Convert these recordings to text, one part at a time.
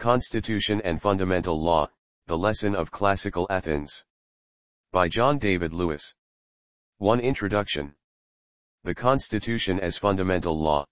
Constitution and Fundamental Law, The Lesson of Classical Athens. By John David Lewis. 1. Introduction. The Constitution as Fundamental Law.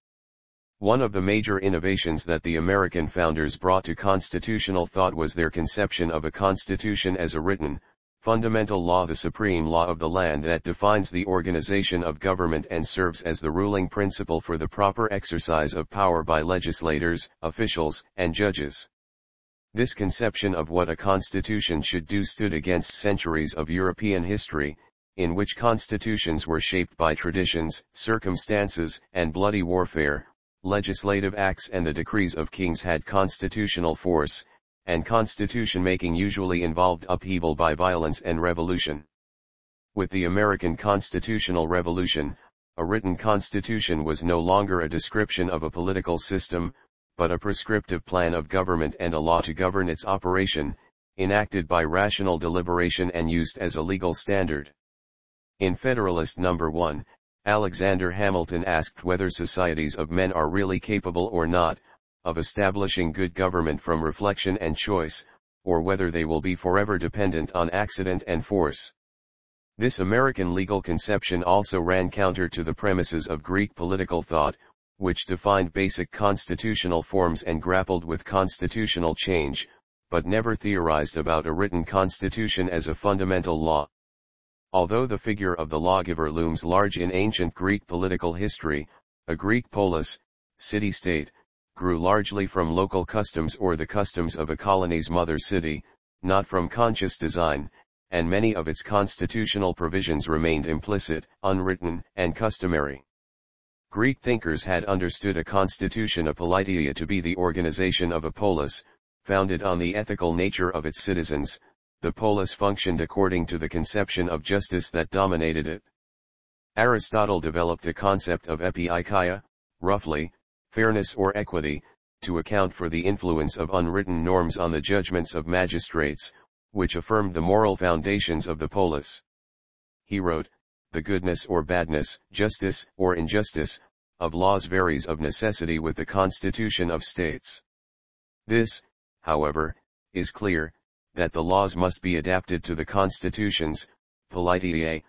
One of the major innovations that the American founders brought to constitutional thought was their conception of a constitution as a written, fundamental law, the supreme law of the land that defines the organization of government and serves as the ruling principle for the proper exercise of power by legislators, officials, and judges. This conception of what a constitution should do stood against centuries of European history, in which constitutions were shaped by traditions, circumstances, and bloody warfare. Legislative acts and the decrees of kings had constitutional force, and constitution-making usually involved upheaval by violence and revolution. With the American Constitutional Revolution, a written constitution was no longer a description of a political system, but a prescriptive plan of government and a law to govern its operation, enacted by rational deliberation and used as a legal standard. In Federalist No. 1, Alexander Hamilton asked whether societies of men are really capable or not, of establishing good government from reflection and choice, or whether they will be forever dependent on accident and force. This American legal conception also ran counter to the premises of Greek political thought, which defined basic constitutional forms and grappled with constitutional change, but never theorized about a written constitution as a fundamental law. Although the figure of the lawgiver looms large in ancient Greek political history, a Greek polis, city-state, grew largely from local customs or the customs of a colony's mother city, not from conscious design, and many of its constitutional provisions remained implicit, unwritten, and customary. Greek thinkers had understood a constitution, a politeia, to be the organization of a polis, founded on the ethical nature of its citizens. The polis functioned according to the conception of justice that dominated it. Aristotle developed a concept of epieikeia, roughly, fairness or equity, to account for the influence of unwritten norms on the judgments of magistrates, which affirmed the moral foundations of the polis. He wrote, "The goodness or badness, justice or injustice, of laws varies of necessity with the constitution of states. This, however, is clear, that the laws must be adapted to the constitutions, politeia."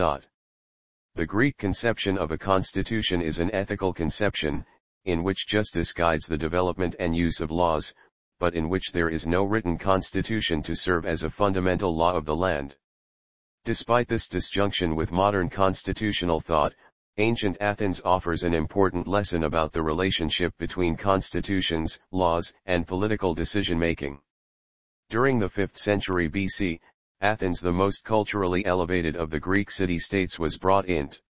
The Greek conception of a constitution is an ethical conception, in which justice guides the development and use of laws, but in which there is no written constitution to serve as a fundamental law of the land. Despite this disjunction with modern constitutional thought, ancient Athens offers an important lesson about the relationship between constitutions, laws, and political decision-making. During the 5th century BC, Athens, the most culturally elevated of the Greek city-states, was brought into